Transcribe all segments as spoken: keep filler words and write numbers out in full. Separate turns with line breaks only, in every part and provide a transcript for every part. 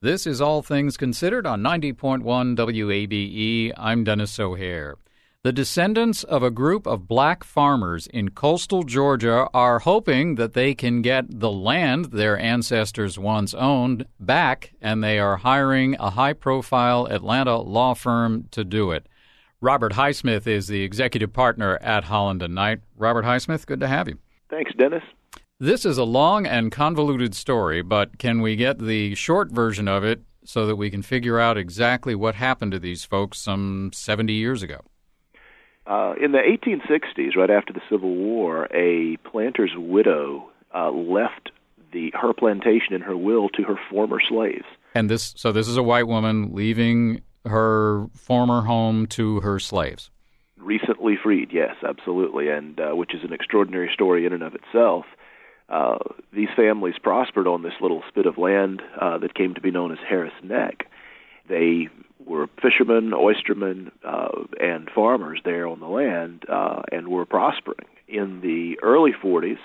This is All Things Considered on ninety point one W A B E. I'm Dennis O'Hare. The descendants of a group of black farmers in coastal Georgia are hoping that they can get the land their ancestors once owned back, and they are hiring a high-profile Atlanta law firm to do it. Robert Highsmith is the executive partner at Holland and Knight. Robert Highsmith, good to have you.
Thanks, Dennis.
This is a long and convoluted story, but can we get the short version of it so that we can figure out exactly what happened to these folks some seventy years ago?
Uh, in the eighteen sixties, right after the Civil War, a planter's widow uh, left the her plantation in her will to her former slaves.
And this, so this is a white woman leaving her former home to her slaves.
Recently freed, yes, absolutely, and uh, which is an extraordinary story in and of itself. Uh, these families prospered on this little spit of land uh, that came to be known as Harris Neck. They were fishermen, oystermen, uh, and farmers there on the land uh, and were prospering. In the early forties,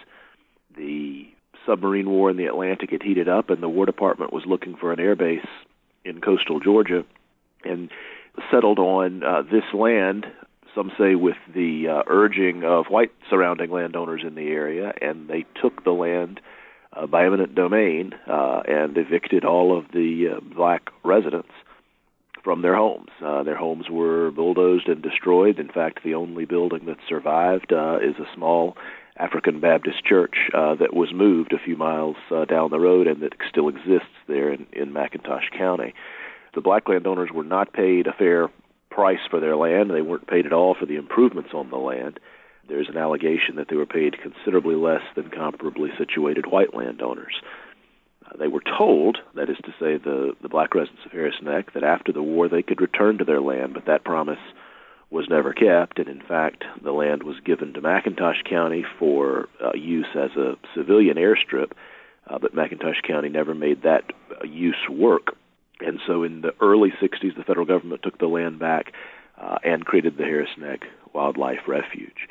the submarine war in the Atlantic had heated up, and the War Department was looking for an air base in coastal Georgia and settled on uh, this land, some say with the uh, urging of white surrounding landowners in the area, and they took the land uh, by eminent domain uh, and evicted all of the uh, black residents from their homes. Uh, their homes were bulldozed and destroyed. In fact, the only building that survived uh, is a small African Baptist church uh, that was moved a few miles uh, down the road and that still exists there in, in McIntosh County. The black landowners were not paid a fair price for their land. They weren't paid at all for the improvements on the land. There's an allegation that they were paid considerably less than comparably situated white landowners. Uh, they were told, that is to say the, the black residents of Harris Neck, that after the war they could return to their land, but that promise was never kept, and in fact the land was given to McIntosh County for uh, use as a civilian airstrip, uh, but McIntosh County never made that uh, use work. And so in the early sixties, the federal government took the land back uh, and created the Harris Neck Wildlife Refuge.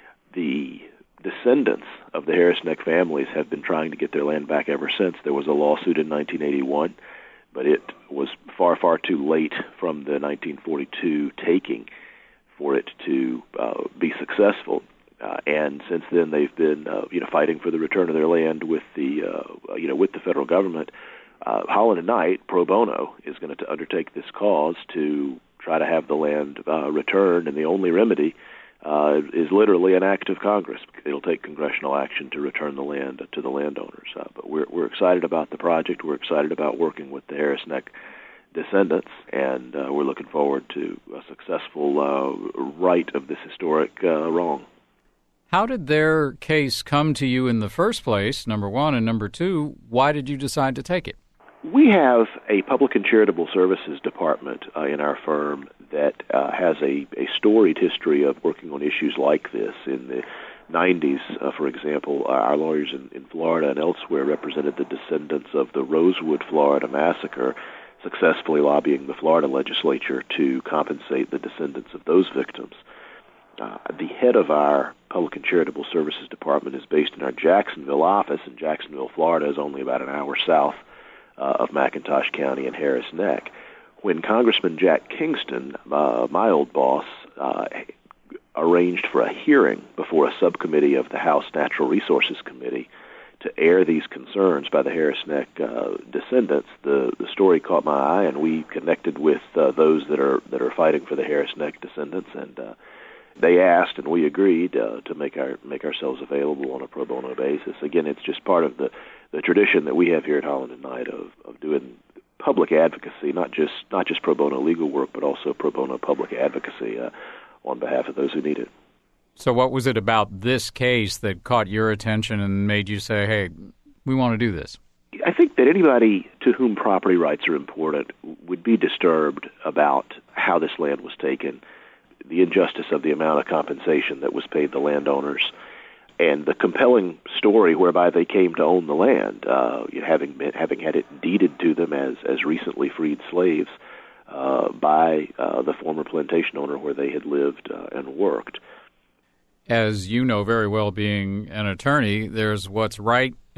The descendants of the Harris Neck families have been trying to get their land back ever since. There was a lawsuit in nineteen eighty-one, but it was far, far too late from the nineteen forty-two taking for it to uh, be successful. Uh, and since then, they've been, uh, you know, fighting for the return of their land with the, uh, you know, with the federal government. Uh, Holland and Knight, pro bono, is going to undertake this cause to try to have the land uh, returned, and the only remedy uh, is literally an act of Congress. It'll take congressional action to return the land to the landowners. Uh, but we're we're excited about the project. We're excited about working with the Harris Neck descendants, and uh, we're looking forward to a successful uh, right of this historic uh, wrong.
How did their case come to you in the first place, number one, and number two, why did you decide to take it?
We have a public and charitable services department uh, in our firm that uh, has a, a storied history of working on issues like this. In the nineties, uh, for example, our lawyers in, in Florida and elsewhere represented the descendants of the Rosewood, Florida massacre, successfully lobbying the Florida legislature to compensate the descendants of those victims. Uh, the head of our public and charitable services department is based in our Jacksonville office, and Jacksonville, Florida is only about an hour south Uh, of McIntosh County and Harris Neck. When Congressman Jack Kingston, uh, my old boss, uh, arranged for a hearing before a subcommittee of the House Natural Resources Committee to air these concerns by the Harris Neck uh, descendants, the, the story caught my eye, and we connected with uh, those that are that are fighting for the Harris Neck descendants, and uh, they asked, and we agreed uh, to make our make ourselves available on a pro bono basis. Again, it's just part of the the tradition that we have here at Holland and Knight of, of doing public advocacy, not just not just pro bono legal work, but also pro bono public advocacy uh, on behalf of those who need it.
So what was it about this case that caught your attention and made you say, hey, we want to do this?
I think that anybody to whom property rights are important would be disturbed about how this land was taken, the injustice of the amount of compensation that was paid the landowners, and the compelling story whereby they came to own the land, uh, having been, having had it deeded to them as, as recently freed slaves uh, by uh, the former plantation owner where they had lived uh, and worked.
As you know very well, being an attorney, there's what's right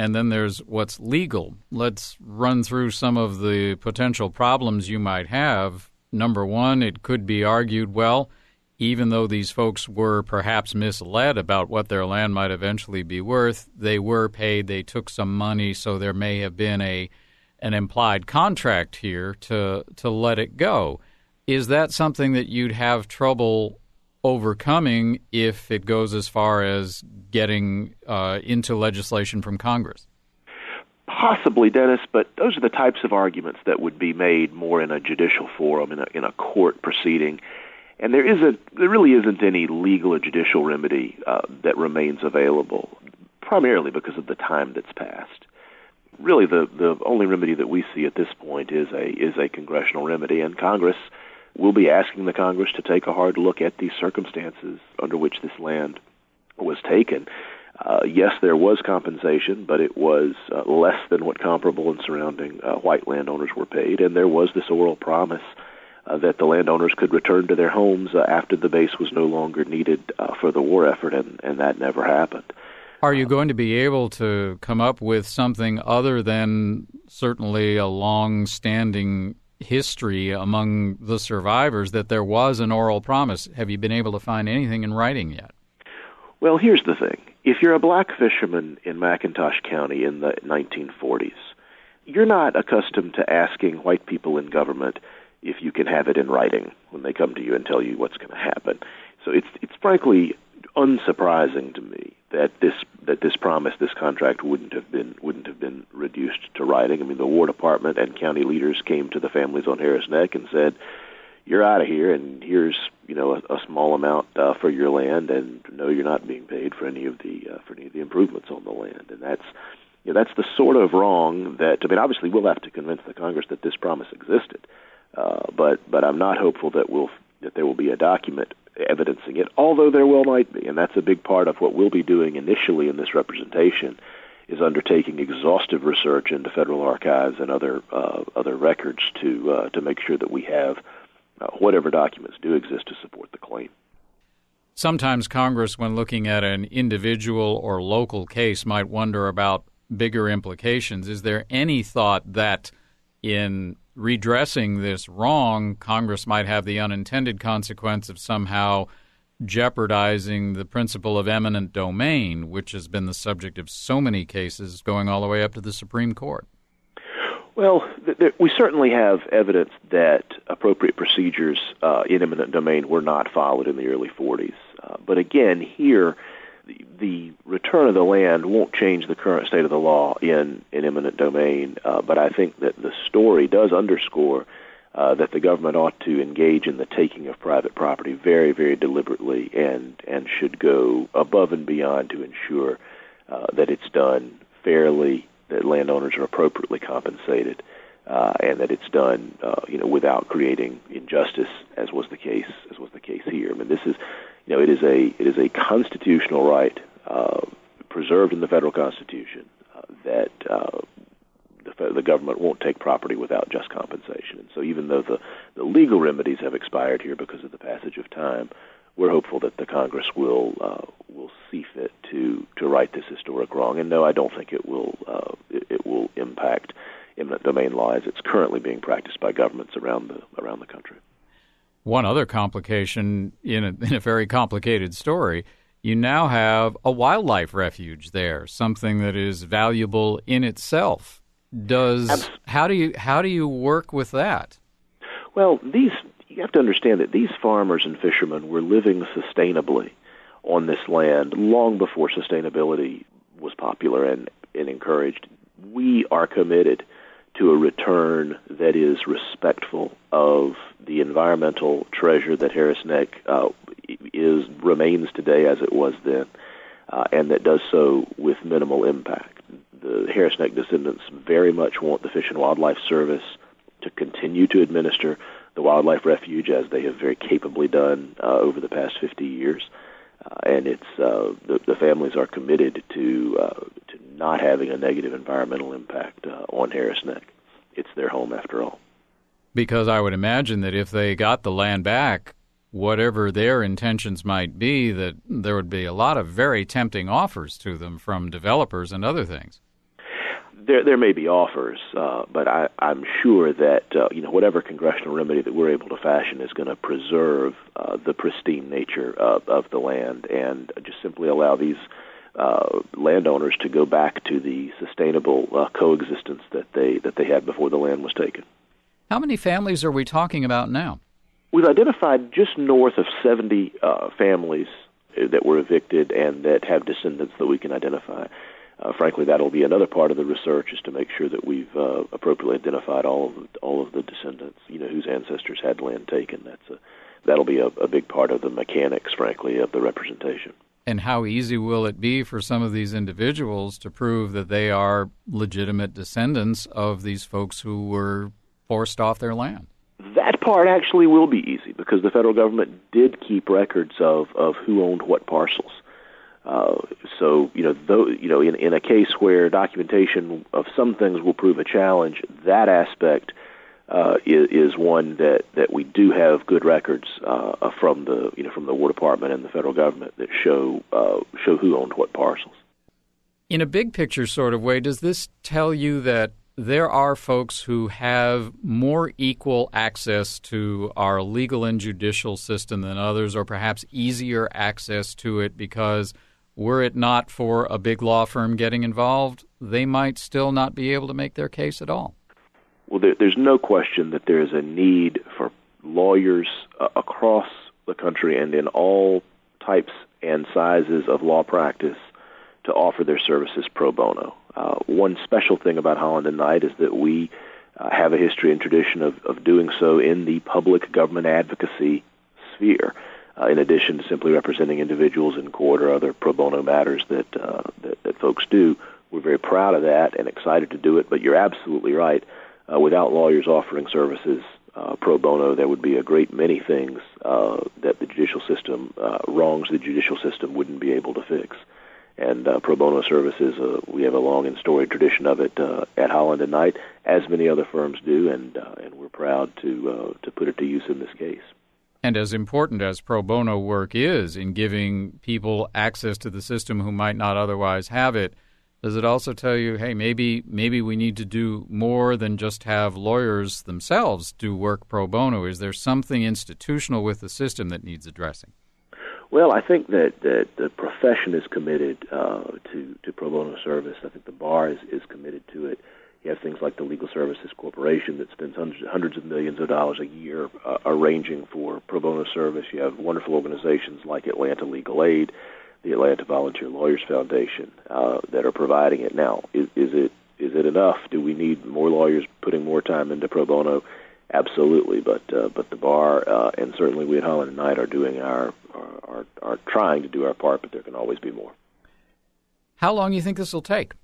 and then there's what's legal. Let's run through some of the potential problems you might have. Number one, it could be argued, well, even though these folks were perhaps misled about what their land might eventually be worth, they were paid, they took some money, so there may have been a an implied contract here to to let it go. Is that something that you'd have trouble overcoming if it goes as far as getting uh, into legislation from Congress?
Possibly, Dennis, but those are the types of arguments that would be made more in a judicial forum, in a, in a court proceeding. And there isn't, there really isn't any legal or judicial remedy uh, that remains available, primarily because of the time that's passed. Really, the, the only remedy that we see at this point is a is a congressional remedy, and Congress will be asking the Congress to take a hard look at the circumstances under which this land was taken. Uh, yes, there was compensation, but it was uh, less than what comparable and surrounding uh, white landowners were paid, and there was this oral promise uh, that the landowners could return to their homes uh, after the base was no longer needed uh, for the war effort, and, and that never happened.
Are you going to be able to come up with something other than certainly a long-standing history among the survivors that there was an oral promise? Have you been able to find anything in writing yet?
Well, here's the thing. If you're a black fisherman in McIntosh County in the nineteen forties, you're not accustomed to asking white people in government if you can have it in writing when they come to you and tell you what's going to happen. So it's it's frankly unsurprising to me that this that this promise, this contract, wouldn't have been wouldn't have been reduced to writing. I mean, the War Department and county leaders came to the families on Harris Neck and said, "You're out of here, and here's you know a, a small amount uh, for your land, and no, you're not being paid for any of the uh, for any of the improvements on the land." And that's you know that's the sort of wrong that I mean. Obviously, we'll have to convince the Congress that this promise existed, uh, but but I'm not hopeful that we'll that there will be a document evidencing it, although there well might be, and that's a big part of what we'll be doing initially in this representation, is undertaking exhaustive research into federal archives and other uh, other records to uh, to make sure that we have uh, whatever documents do exist to support the claim.
Sometimes Congress, when looking at an individual or local case, might wonder about bigger implications. Is there any thought that in redressing this wrong, Congress might have the unintended consequence of somehow jeopardizing the principle of eminent domain, which has been the subject of so many cases going all the way up to the Supreme Court?
Well, th- th- we certainly have evidence that appropriate procedures uh, in eminent domain were not followed in the early forties. Uh, but again, here, the, the return of the land won't change the current state of the law in, in eminent domain, uh, but I think that the story does underscore uh, that the government ought to engage in the taking of private property very, very deliberately and, and should go above and beyond to ensure uh, that it's done fairly, that landowners are appropriately compensated, uh, and that it's done, uh, you know, without creating injustice, as was the case, as was the case here. I mean, this is, you know, it is a it is a constitutional right uh, preserved in the federal Constitution uh, that uh, the, the government won't take property without just compensation. And so, even though the the legal remedies have expired here because of the passage of time, we're hopeful that the Congress will uh, will see fit to, to right this historic wrong. And no, I don't think it will uh, it, it will impact eminent domain law as it's currently being practiced by governments around the around the country.
One other complication in a, in a very complicated story, you now have a wildlife refuge there, something that is valuable in itself. Does Abs- how do you how do you work with that?
Well, these you have to understand that these farmers and fishermen were living sustainably on this land long before sustainability was popular and, and encouraged. We are committed to a return that is respectful of the environmental treasure that Harris Neck uh, is remains today as it was then, uh, and that does so with minimal impact. The Harris Neck descendants very much want the Fish and Wildlife Service to continue to administer the wildlife refuge as they have very capably done uh, over the past fifty years. Uh, and it's uh, the, the families are committed to uh, to not having a negative environmental impact uh, on Harris Neck. It's their home after all.
Because I would imagine that if they got the land back, whatever their intentions might be, that there would be a lot of very tempting offers to them from developers and other things.
There, there may be offers, uh, but I, I'm sure that uh, you know whatever congressional remedy that we're able to fashion is going to preserve uh, the pristine nature of, of the land and just simply allow these uh, landowners to go back to the sustainable uh, coexistence that they that they had before the land was taken.
How many families are we talking about now?
We've identified just north of seventy uh, families that were evicted and that have descendants that we can identify. Uh, frankly, that'll be another part of the research, is to make sure that we've uh, appropriately identified all of the, all of the descendants, you know, whose ancestors had land taken. That's a, that'll be a, a big part of the mechanics, frankly, of the representation.
And how easy will it be for some of these individuals to prove that they are legitimate descendants of these folks who were forced off their land?
That part actually will be easy, because the federal government did keep records of, of who owned what parcels. Uh, so, you know, though, you know, in, in a case where documentation of some things will prove a challenge, that aspect uh, is, is one that, that we do have good records uh, from the, you know, from the War Department and the federal government that show uh, show who owned what parcels.
In a big picture sort of way, does this tell you that there are folks who have more equal access to our legal and judicial system than others, or perhaps easier access to it because were it not for a big law firm getting involved, they might still not be able to make their case at all?
Well, there, there's no question that there is a need for lawyers uh, across the country and in all types and sizes of law practice to offer their services pro bono. Uh, one special thing about Holland and Knight is that we uh, have a history and tradition of, of doing so in the public government advocacy sphere, uh, in addition to simply representing individuals in court or other pro bono matters that, uh, that that folks do. We're very proud of that and excited to do it, but you're absolutely right. Uh, without lawyers offering services uh, pro bono, there would be a great many things uh, that the judicial system, uh, wrongs the judicial system wouldn't be able to fix. And uh, pro bono services, uh, we have a long and storied tradition of it uh, at Holland and Knight, as many other firms do, and uh, and we're proud to uh, to put it to use in this case.
And as important as pro bono work is in giving people access to the system who might not otherwise have it, does it also tell you, hey, maybe maybe we need to do more than just have lawyers themselves do work pro bono? Is there something institutional with the system that needs addressing?
Well, I think that, that the profession is committed uh, to, to pro bono service. I think the bar is, is committed to it. You have things like the Legal Services Corporation that spends hundreds, hundreds of millions of dollars a year uh, arranging for pro bono service. You have wonderful organizations like Atlanta Legal Aid, the Atlanta Volunteer Lawyers Foundation uh, that are providing it. Now, is, is it is it enough? Do we need more lawyers putting more time into pro bono? Absolutely, but uh, but the bar uh, and certainly we at Holland and Knight are doing our are, are are trying to do our part, but there can always be more.
How long do you think this will take?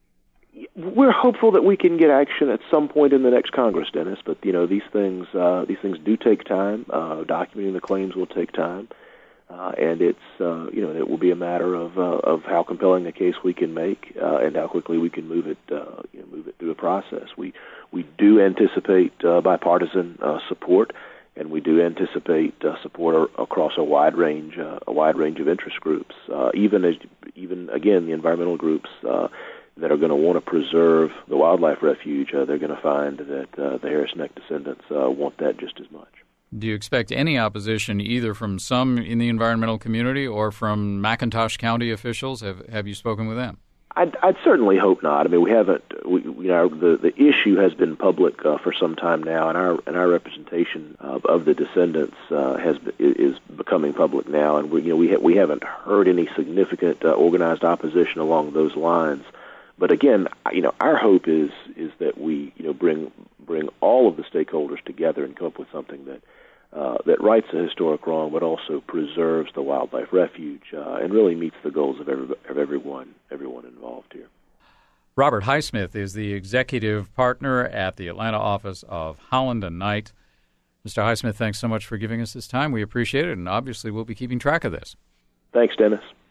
We're hopeful that we can get action at some point in the next Congress, Dennis. But you know these things uh, these things do take time. Uh, documenting the claims will take time, uh, and it's uh, you know it will be a matter of uh, of how compelling a case we can make uh, and how quickly we can move it uh, you know, move it through a process. We we do anticipate uh, bipartisan uh, support, and we do anticipate uh, support across a wide range uh, a wide range of interest groups, uh, even as even again the environmental groups. Uh, that are going to want to preserve the wildlife refuge, uh, they're going to find that uh, the Harris Neck descendants uh, want that just as much.
Do you expect any opposition either from some in the environmental community or from McIntosh County officials? Have Have you spoken with them?
I'd, I'd certainly hope not. I mean, we haven't. We, you know, the the issue has been public uh, for some time now, and our and our representation of, of the descendants uh, has is becoming public now, and we you know we ha- we haven't heard any significant uh, organized opposition along those lines. But again, you know, our hope is is that we, you know, bring bring all of the stakeholders together and come up with something that uh, that rights a historic wrong, but also preserves the wildlife refuge uh, and really meets the goals of every, of everyone everyone involved here.
Robert Highsmith is the executive partner at the Atlanta office of Holland and Knight. Mister Highsmith, thanks so much for giving us this time. We appreciate it, and obviously we'll be keeping track of this.
Thanks, Dennis.